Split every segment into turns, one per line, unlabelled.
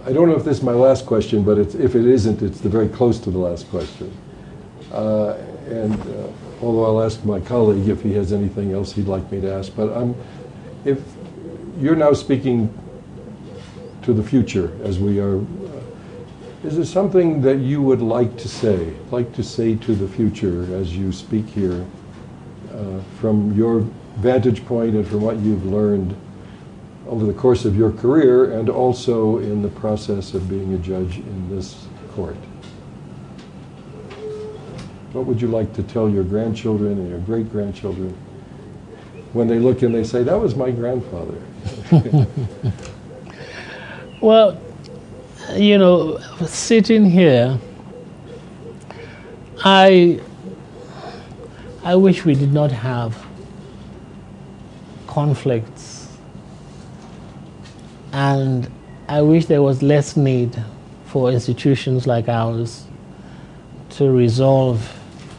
I don't know if this is my last question, but if it isn't, it's very close to the last question. And although I'll ask my colleague if he has anything else he'd like me to ask, but if you're now speaking to the future as we are, is there something that you would like to say to the future as you speak here, from your vantage point and from what you've learned over the course of your career and also in the process of being a judge in this court? What would you like to tell your grandchildren and your great-grandchildren when they look and they say, that was my grandfather?
Well, you know, sitting here, I wish we did not have conflicts, and I wish there was less need for institutions like ours to resolve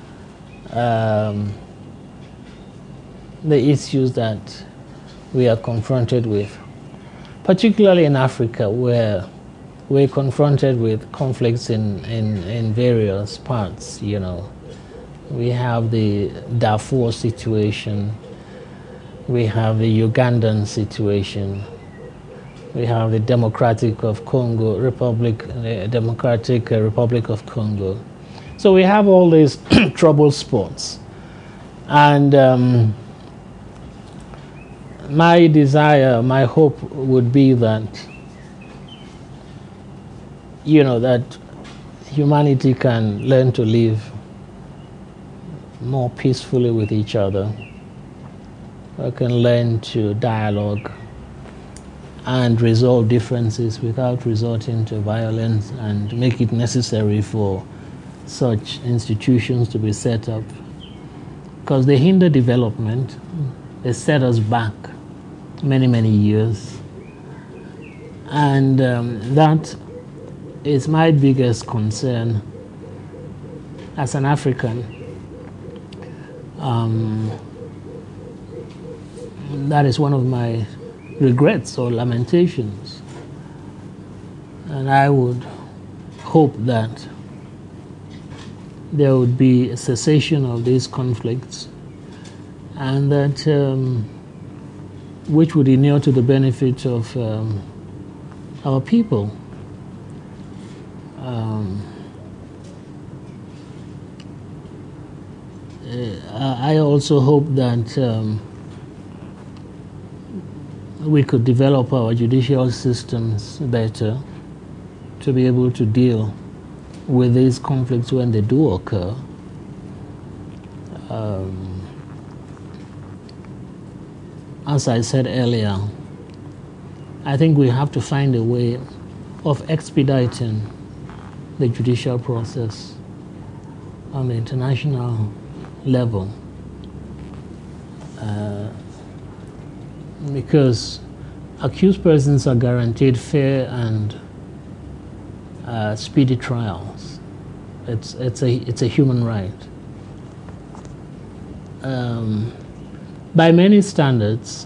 the issues that we are confronted with, particularly in Africa, where we're confronted with conflicts in various parts. You know, we have the Darfur situation, we have the Ugandan situation, we have the Democratic Republic of Congo. So we have all these trouble spots, and my desire, my hope would be that, you know, that humanity can learn to live more peacefully with each other. We can learn to dialogue and resolve differences without resorting to violence, and make it necessary for such institutions to be set up, because they hinder development. They set us back many, many years, and that is my biggest concern as an African. That is one of my regrets or lamentations, and I would hope that there would be a cessation of these conflicts, and that which would inure to the benefit of our people. I also hope that we could develop our judicial systems better to be able to deal with these conflicts when they do occur. As I said earlier, I think we have to find a way of expediting the judicial process on the international level, because accused persons are guaranteed fair and speedy trials. It's a human right. By many standards,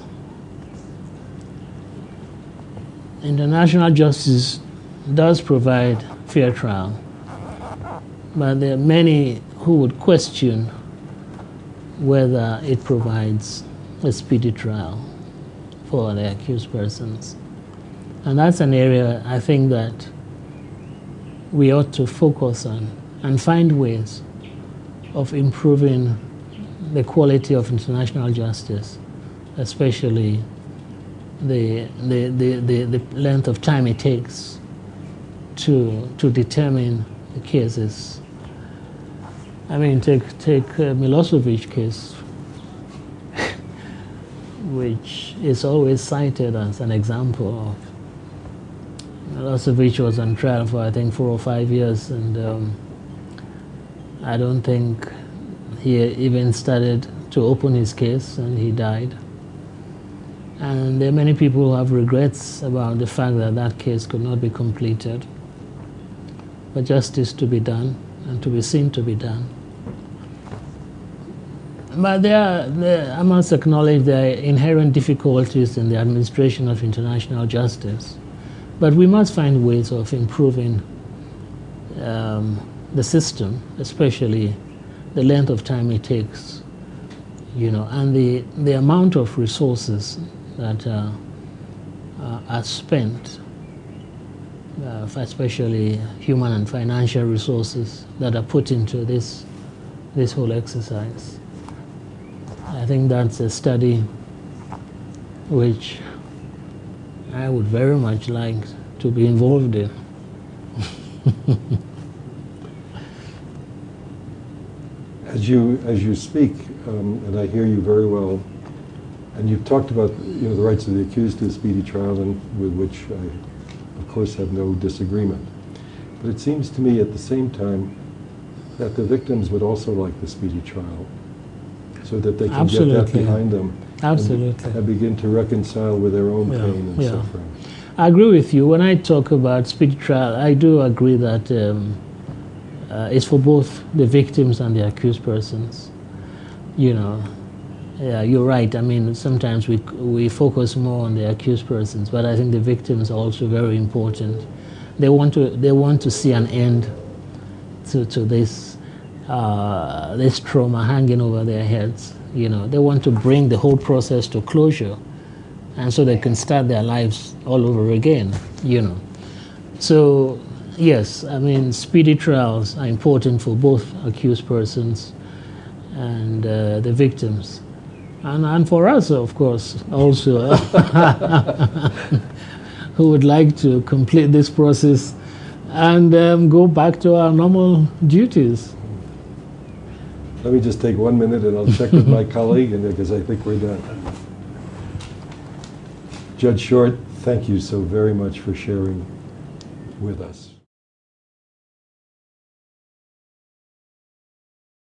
international justice does provide fair trial, but there are many who would question whether it provides a speedy trial for the accused persons. And that's an area I think that we ought to focus on and find ways of improving the quality of international justice, especially the length of time it takes to determine the cases. I mean, take Milosevic case, which is always cited as an example of. Milosevic was on trial for, I think, 4 or 5 years, and I don't think he even started to open his case, and he died. And there are many people who have regrets about the fact that that case could not be completed, for justice to be done and to be seen to be done. But I must acknowledge there are inherent difficulties in the administration of international justice. But we must find ways of improving the system, especially the length of time it takes, and the amount of resources that are spent, especially human and financial resources that are put into this whole exercise. I think that's a study which I would very much like to be involved in.
As you speak, and I hear you very well, and you've talked about the rights of the accused to a speedy trial, and with which I, of course, have no disagreement. But it seems to me at the same time that the victims would also like the speedy trial, so that they can get that behind them.
Absolutely.
And begin to reconcile with their own pain and suffering.
I agree with you. When I talk about speedy trial, I do agree that it's for both the victims and the accused persons. Yeah, you're right. I mean, sometimes we focus more on the accused persons, but I think the victims are also very important. They want to see an end to this this trauma hanging over their heads. They want to bring the whole process to closure, and so they can start their lives all over again. So yes, I mean, speedy trials are important for both accused persons and the victims. And for us, of course, also, who would like to complete this process and go back to our normal duties.
Let me just take 1 minute and I'll check with my colleague, and because I think we're done. Judge Short, thank you so very much for sharing with us.